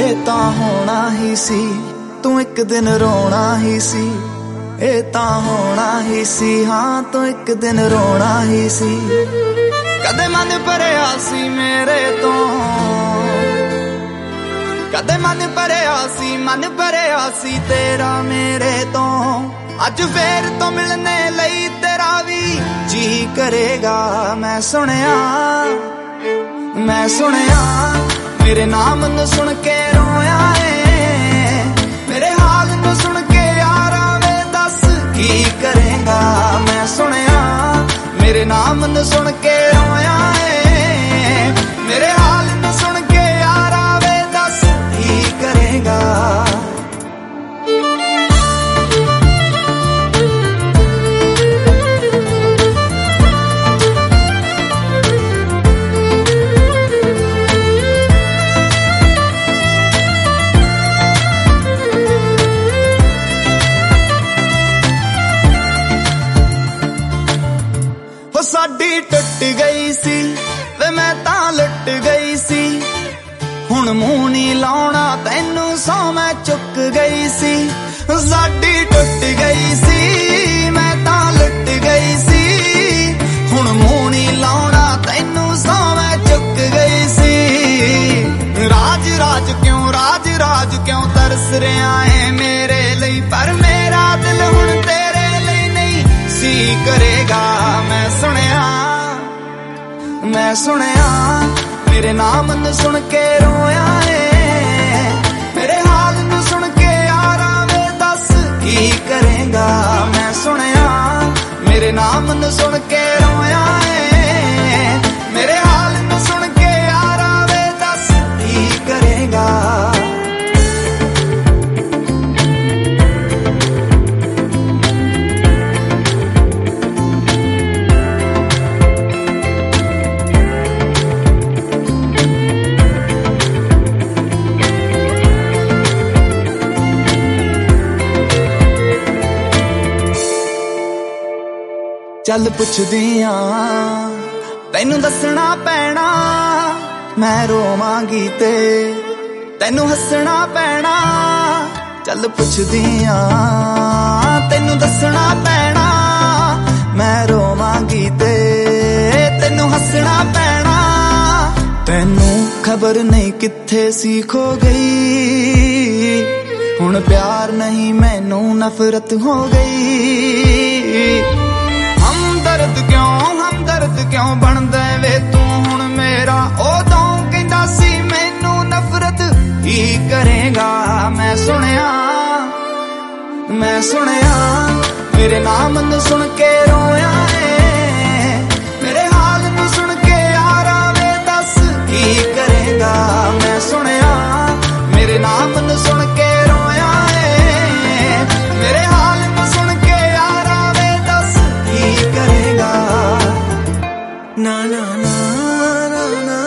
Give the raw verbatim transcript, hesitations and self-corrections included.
ਇਹ ਤਾਂ ਹੋਣਾ ਹੀ ਸੀ, ਤੂੰ ਇੱਕ ਦਿਨ ਰੋਣਾ ਹੀ ਸੀ। ਇਹ ਤਾਂ ਹੋਣਾ ਹੀ ਸੀ, ਹਾਂ ਤੂੰ ਇੱਕ ਦਿਨ ਰੋਣਾ ਹੀ ਸੀ। ਕਦੇ ਮਨ ਭਰਿਆ ਸੀ ਮੇਰੇ ਤੋਂ, ਕਦੇ ਮਨ ਭਰਿਆ ਸੀ, ਮਨ ਭਰਿਆ ਸੀ ਤੇਰਾ ਮੇਰੇ ਤੋਂ। ਅੱਜ ਫੇਰ ਤੋਂ ਮਿਲਣੇ ਲਈ ਤੇਰਾ ਵੀ ਜੀ ਕਰੇਗਾ। ਮੈਂ ਸੁਣਿਆ, ਮੈਂ ਸੁਣਿਆ ਮੇਰੇ ਨਾਮ ਨੂੰ ਸੁਣ ਕੇ ਰੋਇਆ ਏ। ਮੇਰੇ ਹਾਲ ਨੂੰ ਸੁਣ ਕੇ ਯਾਰਾ ਵੇ ਦੱਸ ਕੀ ਕਰੇਗਾ। ਮੈਂ ਸੁਣਿਆ ਮੇਰੇ ਨਾਮ ਨੂੰ ਸੁਣ ਕੇ ਰੋਇਆ ਏ। ਮੇਰੇ ਹਾਲ ਨੂੰ ਸੁਣ ਕੇ ਯਾਰਾ ਵੇ ਦੱਸ ਕੀ ਕਰੇਗਾ। ਸਾਡੀ ਟੁੱਟ ਗਈ ਸੀ ਵੇ ਮੈਂ ਤਾਂ ਲੁੱਟ ਗਈ ਸੀ। ਹੁਣ ਮੂੰਹ ਨੀ ਲਾਉਣਾ ਤੈਨੂੰ ਸੌ ਮੈਂ ਚੁੱਕ ਗਈ ਸੀ। ਸਾਡੀ ਟੁੱਟ ਗਈ ਸੀ ਮੈਂ ਤਾਂ ਲੁੱਟ ਗਈ ਸੀ। ਹੁਣ ਮੂੰਹ ਨੀ ਲਾਉਣਾ ਤੈਨੂੰ ਸੌ ਮੈਂ ਚੁੱਕ ਗਈ ਸੀ। ਰਾਜ ਰਾਜ ਕਿਉਂ ਰਾਜ ਰਾਜ ਕਿਉਂ ਤਰਸ ਰਿਹਾ ਏ ਮੇਰੇ ਲਈ, ਪਰ ਮੇਰਾ ਦਿਲ ਹੁਣ ਤੇਰੇ ਲਈ ਨਹੀਂ ਸੀ ਕਰੇਗਾ। ਮੈਂ ਸੁਣਿਆ, ਮੈਂ ਸੁਣਿਆ ਮੇਰੇ ਨਾਮ ਨੂੰ ਸੁਣ ਕੇ ਰੋਇਆ ਏ। ਮੇਰੇ ਹਾਲ ਨੂੰ ਸੁਣ ਕੇ ਯਾਰਾ ਵੇ ਦੱਸ ਕੀ ਕਰੇਗਾ। ਮੈਂ ਸੁਣਿਆ ਮੇਰੇ ਨਾਮ ਨੂੰ ਸੁਣ ਕੇ ਰੋਇਆ ਏ। ਮੇਰੇ ਹਾਲ ਨੂੰ ਸੁਣ ਕੇ ਯਾਰਾ ਵੇ ਦੱਸ ਕੀ ਕਰੇਗਾ। ਚੱਲ ਪੁੱਛਦੀ ਆਂ ਤੈਨੂੰ ਦੱਸਣਾ ਪੈਣਾ, ਮੈਂ ਰੋਵਾਂਗੀ ਤੇ ਤੈਨੂੰ ਹੱਸਣਾ ਪੈਣਾ। ਚੱਲ ਪੁੱਛਦੀ ਆਂ ਤੈਨੂੰ ਦੱਸਣਾ ਪੈਣਾ, ਮੈਂ ਰੋਵਾਂਗੀ ਤੇ ਤੈਨੂੰ ਹੱਸਣਾ ਪੈਣਾ। ਤੈਨੂੰ ਖਬਰ ਨਹੀਂ ਕਿੱਥੇ ਸੀ ਖੋ ਗਈ, ਹੁਣ ਪਿਆਰ ਨਹੀਂ ਮੈਨੂੰ ਨਫ਼ਰਤ ਹੋ ਗਈ। ਹਮਦਰਦ ਕਿਉਂ ਹਮਦਰਦ ਕਿਉਂ ਬਣਦਾ ਵੇ ਤੂੰ ਹੁਣ ਮੇਰਾ, ਉਦੋਂ ਕਹਿੰਦਾ ਸੀ ਮੈਨੂੰ ਨਫ਼ਰਤ ਹੀ ਕਰੇਗਾ। ਮੈਂ ਸੁਣਿਆ, ਮੈਂ ਸੁਣਿਆ ਮੇਰੇ ਨਾਮ ਨੂੰ ਸੁਣ ਕੇ ਰੋਇਆ ਏ। ਮੇਰੇ ਹਾਲ ਨੂੰ ਸੁਣ ਕੇ ਯਾਰਾ ਵੇ ਦੱਸ ਕੀ ਕਰੇਗਾ। ਮੈਂ ਸੁਣਿਆ ਮੇਰੇ ਨਾਮ ਨੂੰ ਸੁਣ ਕੇ ਰੋਇਆ ਏ। ਮੇਰੇ ਹਾਲ ਨੂੰ ਸੁਣ ਕੇ ਯਾਰਾ ਵੇ ਦੱਸ ਕੀ ਕਰੇਗਾ। ਨਾ ਨਾ ਨਾ ਨਾ ਨਾ